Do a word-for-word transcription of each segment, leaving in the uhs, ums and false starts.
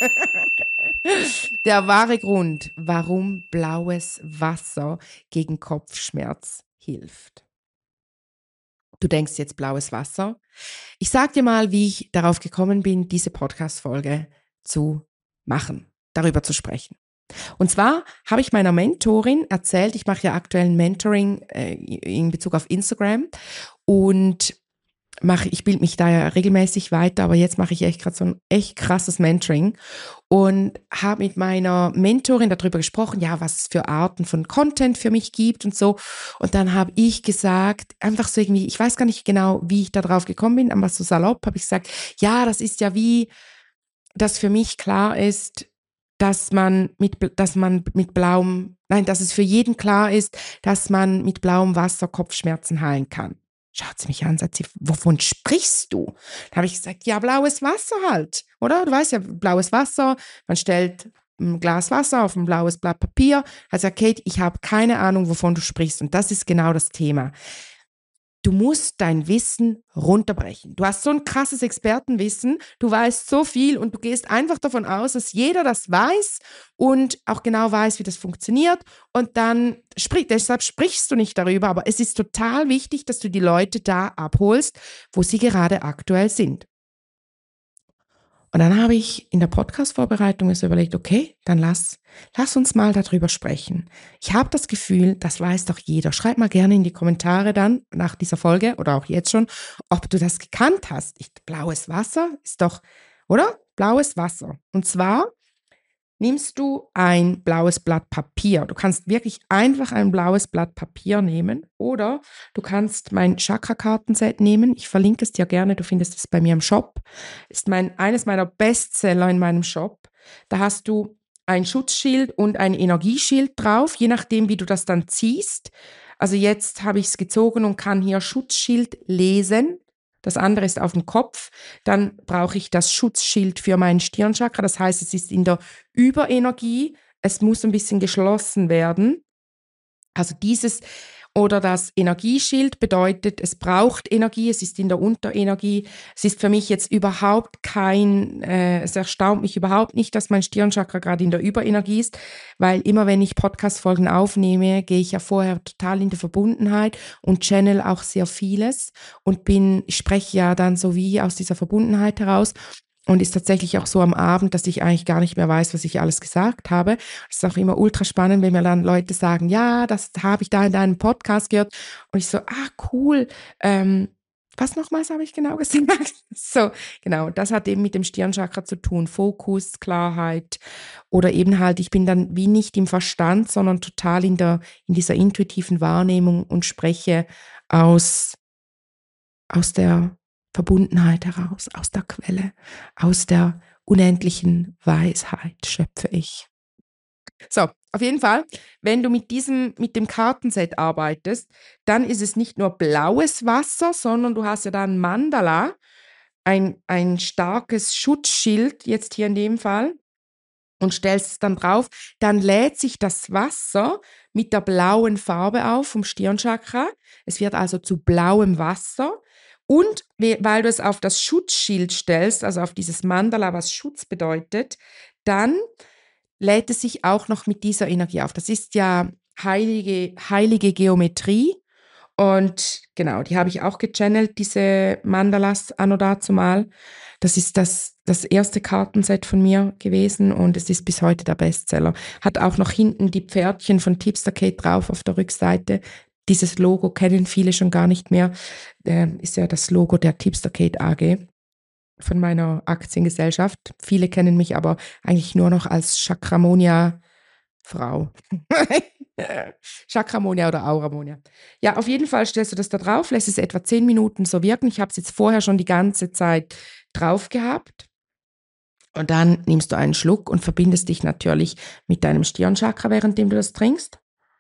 Der wahre Grund, warum blaues Wasser gegen Kopfschmerz hilft. Du denkst jetzt blaues Wasser. Ich sag dir mal, wie ich darauf gekommen bin, diese Podcast-Folge zu machen, darüber zu sprechen. Und zwar habe ich meiner Mentorin erzählt, ich mache ja aktuell ein Mentoring äh, in Bezug auf Instagram und mache, ich bilde mich da ja regelmäßig weiter, aber jetzt mache ich echt gerade so ein echt krasses Mentoring und habe mit meiner Mentorin darüber gesprochen, ja, was es für Arten von Content für mich gibt und so. Und dann habe ich gesagt, einfach so irgendwie, ich weiß gar nicht genau, wie ich da drauf gekommen bin, aber so salopp habe ich gesagt, ja, das ist ja wie, dass für mich klar ist, dass man mit, dass man mit blauem, nein, dass es für jeden klar ist, dass man mit blauem Wasser Kopfschmerzen heilen kann. Schaut sie mich an, sagt sie, wovon sprichst du? Da habe ich gesagt, ja, blaues Wasser halt, oder? Du weißt ja, blaues Wasser, man stellt ein Glas Wasser auf ein blaues Blatt Papier. Also, Kate, ich habe keine Ahnung, wovon du sprichst. Und das ist genau das Thema. Du musst dein Wissen runterbrechen. Du hast so ein krasses Expertenwissen, du weißt so viel und du gehst einfach davon aus, dass jeder das weiß und auch genau weiß, wie das funktioniert. Und dann sprich, deshalb sprichst du nicht darüber, aber es ist total wichtig, dass du die Leute da abholst, wo sie gerade aktuell sind. Und dann habe ich in der Podcast-Vorbereitung mir so überlegt, okay, dann lass, lass uns mal darüber sprechen. Ich habe das Gefühl, das weiß doch jeder. Schreib mal gerne in die Kommentare dann nach dieser Folge oder auch jetzt schon, ob du das gekannt hast. Ich, blaues Wasser ist doch, oder? Blaues Wasser. Und zwar nimmst du ein blaues Blatt Papier. Du kannst wirklich einfach ein blaues Blatt Papier nehmen oder du kannst mein Chakra-Kartenset nehmen. Ich verlinke es dir gerne, du findest es bei mir im Shop. Ist mein, eines meiner Bestseller in meinem Shop. Da hast du ein Schutzschild und ein Energieschild drauf, je nachdem, wie du das dann ziehst. Also jetzt habe ich es gezogen und kann hier Schutzschild lesen. Das andere ist auf dem Kopf. Dann brauche ich das Schutzschild für mein Stirnchakra. Das heißt, es ist in der Überenergie. Es muss ein bisschen geschlossen werden. Also dieses oder das Energieschild bedeutet, es braucht Energie, es ist in der Unterenergie. Es ist für mich jetzt überhaupt kein, äh, es erstaunt mich überhaupt nicht, dass mein Stirnchakra gerade in der Überenergie ist, weil immer wenn ich Podcast-Folgen aufnehme, gehe ich ja vorher total in die Verbundenheit und channel auch sehr vieles und bin, ich spreche ja dann so wie aus dieser Verbundenheit heraus. Und ist tatsächlich auch so am Abend, dass ich eigentlich gar nicht mehr weiß, was ich alles gesagt habe. Es ist auch immer ultra spannend, wenn mir dann Leute sagen, ja, das habe ich da in deinem Podcast gehört. Und ich so, ah, cool. Ähm, was nochmals habe ich genau gesagt? So, genau, das hat eben mit dem Stirnchakra zu tun. Fokus, Klarheit oder eben halt, ich bin dann wie nicht im Verstand, sondern total in der, in dieser intuitiven Wahrnehmung und spreche aus, aus der Verbundenheit heraus, aus der Quelle, aus der unendlichen Weisheit schöpfe ich. So, auf jeden Fall, wenn du mit diesem, mit dem Kartenset arbeitest, dann ist es nicht nur blaues Wasser, sondern du hast ja da ein Mandala, ein, ein starkes Schutzschild, jetzt hier in dem Fall, und stellst es dann drauf, dann lädt sich das Wasser mit der blauen Farbe auf vom Stirnchakra. Es wird also zu blauem Wasser. Und weil du es auf das Schutzschild stellst, also auf dieses Mandala, was Schutz bedeutet, dann lädt es sich auch noch mit dieser Energie auf. Das ist ja heilige, heilige Geometrie. Und genau, die habe ich auch gechannelt, diese Mandalas anno dazumal. Das ist das, das erste Kartenset von mir gewesen und es ist bis heute der Bestseller. Hat auch noch hinten die Pferdchen von Tipster Kate drauf auf der Rückseite. Dieses Logo kennen viele schon gar nicht mehr. Ähm, ist ja das Logo der Tipster Kate A G von meiner Aktiengesellschaft. Viele kennen mich aber eigentlich nur noch als Chakramonia Frau. Chakramonia oder Auramonia. Ja, auf jeden Fall stellst du das da drauf, lässt es etwa zehn Minuten so wirken. Ich habe es jetzt vorher schon die ganze Zeit drauf gehabt. Und dann nimmst du einen Schluck und verbindest dich natürlich mit deinem Stirnchakra, währenddem du das trinkst.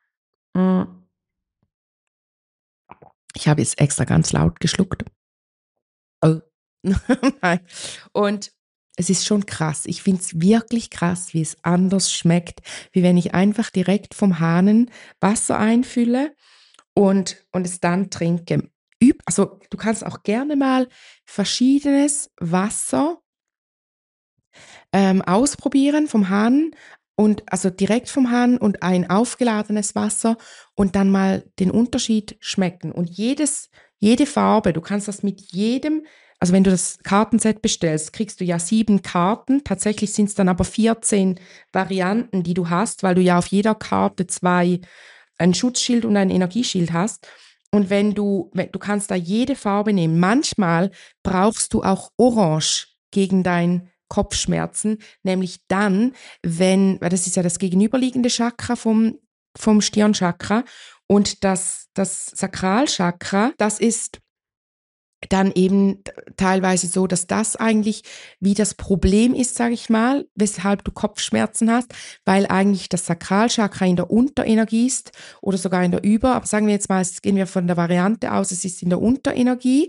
Ich habe jetzt extra ganz laut geschluckt. Oh. Nein. Und es ist schon krass. Ich finde es wirklich krass, wie es anders schmeckt, wie wenn ich einfach direkt vom Hahn Wasser einfülle und, und es dann trinke. Üb, also du kannst auch gerne mal verschiedenes Wasser ähm, ausprobieren vom Hahn und also direkt vom Hahn und ein aufgeladenes Wasser und dann mal den Unterschied schmecken. Und jedes, jede Farbe, du kannst das mit jedem, also wenn du das Kartenset bestellst, kriegst du ja sieben Karten. Tatsächlich sind es dann aber vierzehn Varianten, die du hast, weil du ja auf jeder Karte zwei, ein Schutzschild und ein Energieschild hast. Und wenn du, wenn, du kannst da jede Farbe nehmen. Manchmal brauchst du auch Orange gegen dein Kopfschmerzen, nämlich dann, wenn, weil das ist ja das gegenüberliegende Chakra vom, vom Stirnchakra und das, das Sakralchakra, das ist dann eben teilweise so, dass das eigentlich wie das Problem ist, sage ich mal, weshalb du Kopfschmerzen hast, weil eigentlich das Sakralchakra in der Unterenergie ist oder sogar in der Über, aber sagen wir jetzt mal, jetzt gehen wir von der Variante aus, es ist in der Unterenergie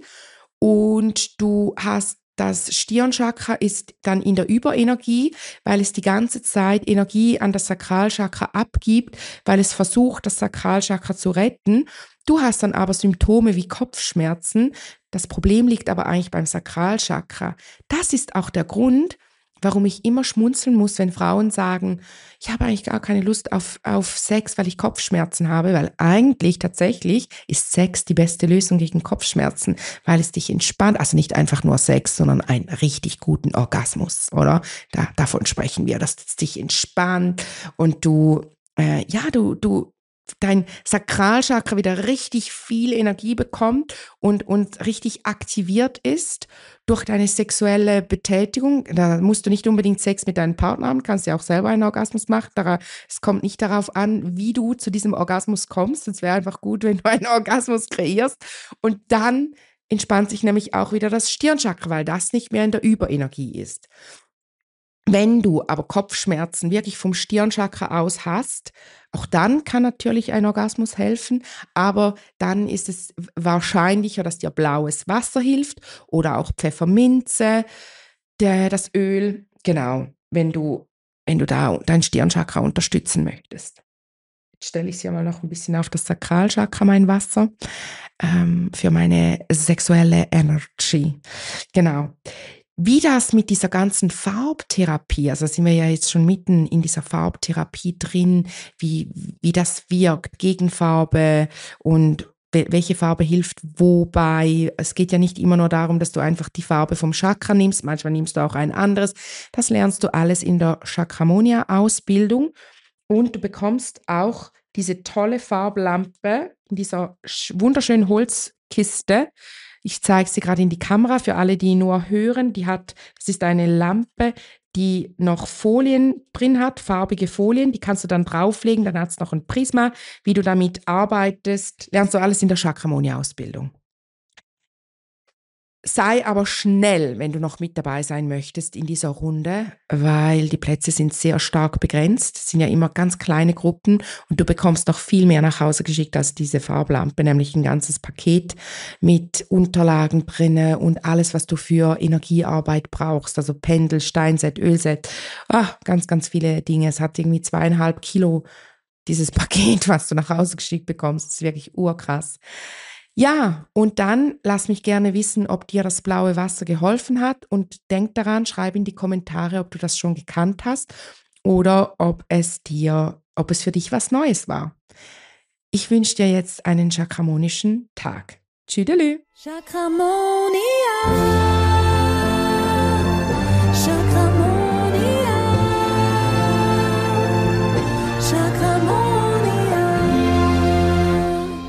und du hast das Stirnchakra ist dann in der Überenergie, weil es die ganze Zeit Energie an das Sakralchakra abgibt, weil es versucht, das Sakralchakra zu retten. Du hast dann aber Symptome wie Kopfschmerzen. Das Problem liegt aber eigentlich beim Sakralchakra. Das ist auch der Grund, warum ich immer schmunzeln muss, wenn Frauen sagen, ich habe eigentlich gar keine Lust auf, auf Sex, weil ich Kopfschmerzen habe, weil eigentlich tatsächlich ist Sex die beste Lösung gegen Kopfschmerzen, weil es dich entspannt, also nicht einfach nur Sex, sondern einen richtig guten Orgasmus, oder? Da, davon sprechen wir, dass es dich entspannt und du, äh, ja, du, du, dein Sakralchakra wieder richtig viel Energie bekommt und, und richtig aktiviert ist durch deine sexuelle Betätigung. Da musst du nicht unbedingt Sex mit deinem Partner haben, kannst ja auch selber einen Orgasmus machen. Es kommt nicht darauf an, wie du zu diesem Orgasmus kommst. Es wäre einfach gut, wenn du einen Orgasmus kreierst. Und dann entspannt sich nämlich auch wieder das Stirnchakra, weil das nicht mehr in der Überenergie ist. Wenn du aber Kopfschmerzen wirklich vom Stirnchakra aus hast, auch dann kann natürlich ein Orgasmus helfen, aber dann ist es wahrscheinlicher, dass dir blaues Wasser hilft oder auch Pfefferminze, der, das Öl, genau, wenn du, wenn du da dein Stirnchakra unterstützen möchtest. Jetzt stelle ich es ja mal noch ein bisschen auf das Sakralchakra, mein Wasser, ähm, für meine sexuelle Energy. Genau. Wie das mit dieser ganzen Farbtherapie, also sind wir ja jetzt schon mitten in dieser Farbtherapie drin, wie, wie das wirkt, Gegenfarbe und welche Farbe hilft wobei. Es geht ja nicht immer nur darum, dass du einfach die Farbe vom Chakra nimmst, manchmal nimmst du auch ein anderes. Das lernst du alles in der Chakramonia-Ausbildung und du bekommst auch diese tolle Farblampe in dieser wunderschönen Holzkiste. Ich zeige sie gerade in die Kamera für alle, die nur hören. Die hat, das ist eine Lampe, die noch Folien drin hat, farbige Folien. Die kannst du dann drauflegen. Dann hat es noch ein Prisma. Wie du damit arbeitest, lernst du alles in der Chakramonia-Ausbildung. Sei aber schnell, wenn du noch mit dabei sein möchtest in dieser Runde, weil die Plätze sind sehr stark begrenzt. Es sind ja immer ganz kleine Gruppen und du bekommst noch viel mehr nach Hause geschickt als diese Farblampe, nämlich ein ganzes Paket mit Unterlagen drinne und alles, was du für Energiearbeit brauchst, also Pendel, Steinset, Ölset, ah, ganz, ganz viele Dinge. Es hat irgendwie zweieinhalb Kilo, dieses Paket, was du nach Hause geschickt bekommst. Das ist wirklich urkrass. Ja, und dann lass mich gerne wissen, ob dir das blaue Wasser geholfen hat und denk daran, schreib in die Kommentare, ob du das schon gekannt hast oder ob es dir, ob es für dich was Neues war. Ich wünsche dir jetzt einen chakramonischen Tag. Tschüdelü. Chakramonia. Chakramonia. Chakramonia.